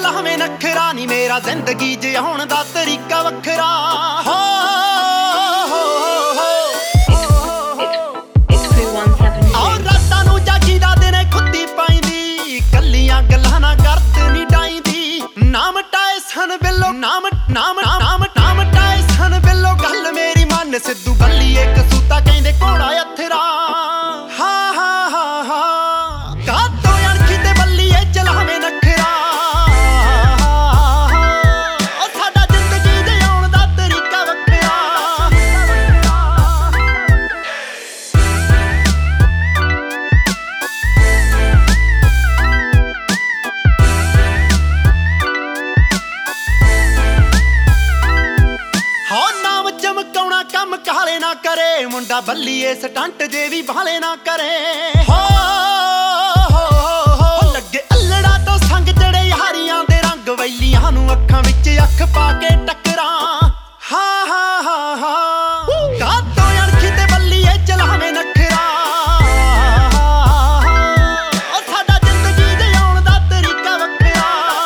ਚਲਾਵੇਂ ਨਖਰਾ ਨੀ ਮੇਰਾ ਜ਼ਿੰਦਗੀ ਜਿਉਣ ਦਾ ਤਰੀਕਾ ਵੱਖਰਾ ਹੋ ਆਹ ਰਾਤਾਂ ਨੂੰ ਜਾਗੀ ਦਾ ਦਿਨੇ ਖੁੱਦੀ ਪਾਈਂਦੀ ਕੱਲੀਆਂ ਗੱਲਾਂ ਨਾ ਕਰਦ ਨੀ ਡਾਈਂਦੀ ਨਾਮ ਟਾਇਸਨ ਬਿੱਲੋ ਨਾਮ ਟਾਇਸਨ ਬਿੱਲੋ ਗੱਲ ਮੇਰੀ ਮੰਨ ਸਿੱਧੂ ਬੱਲੀ ਇੱਕ ਸੂਤਾ ਕਹਿੰਦੇ ਘੋੜਾ ਅਥਰਾ ਕੰਮ ਕਾਲੇ ਨਾ ਕਰੇ ਮੁੰਡਾ ਬੱਲੀਏ ਸਟੰਟ ਜੇ ਵੀ ਭਾਲੇ ਨਾ ਕਰੇ ਹੋ ਲੱਗੇ ਅਲੜਾ ਤੋਂ ਸੰਗ ਚੜੇ ਯਾਰੀਆਂ ਦੇ ਰੰਗ ਵੈਲੀਆਂ ਨੂੰ ਅੱਖਾਂ ਵਿੱਚ ਅੱਖ ਪਾ ਕੇ ਟੱਕਰਾਂ ਕਾਤੋਂ ਅਣਖੀ ਤੇ ਬੱਲੀਏ ਚਲਾਵੇਂ ਨਖਰਾ ਉਹ ਸਾਡਾ ਜ਼ਿੰਦਗੀ ਜਿਉਣ ਦਾ ਤਰੀਕਾ ਵੱਖਰਾ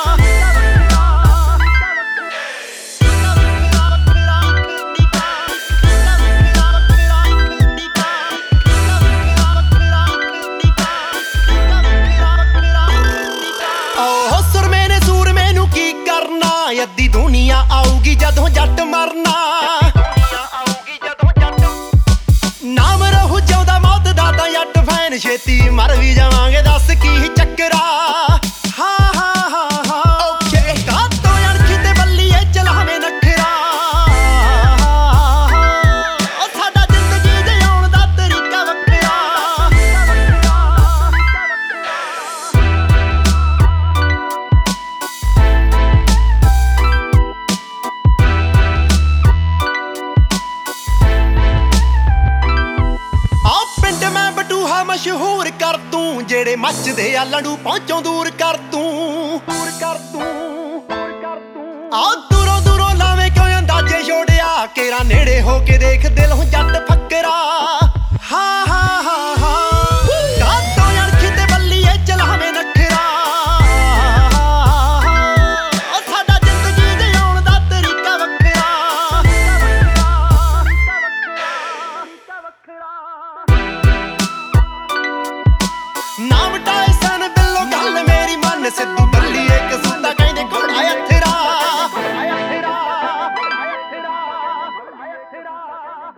ਅੱਧੀ ਦੁਨੀਆ ਆਊਗੀ ਜਦੋਂ ਜੱਟ ਮਰਨਾ ਨਾਮ ਰਹੂ ਜਿਉਂਦਾ ਮੌਤ ਦਾ ਤਾਂ ਜੱਟ ਫੈਨ ਛੇਤੀ ਮਰ ਵੀ ਜਾਵਾਂਗੇ ਦੱਸ ਕੀ ਚੱਕਰਾ ਓਕੇ ਕਾਤੋਂ ਅਣਖੀ ਤੇ ਬੱਲੀਏ ਚਲਾਵੇਂ ਨਖਰਾ ਉਹ ਸਾਡਾ ਜ਼ਿੰਦਗੀ ਜਿਉਣ ਦਾ ਤਰੀਕਾ ਵੱਖਰਾ ਮਸ਼ਹੂਰ ਕਰ ਤੂੰ ਜਿਹੜੇ ਮੱਚਦੇ ਆ ਲੜੂ ਪਹੁੰਚੋਂ ਦੂਰ ਕਰ ਤੂੰ ਆ ਦੂਰੋਂ ਲਾਵੇਂ ਕਿਉਂ ਅੰਦਾਜ਼ੇ ਛੋੜਿਆ ਕੇਰਾ ਨੇੜੇ ਹੋ ਕੇ ਦੇਖ ਦਿਲੋਂ ਜੱਟ ਫੱਕਰਾ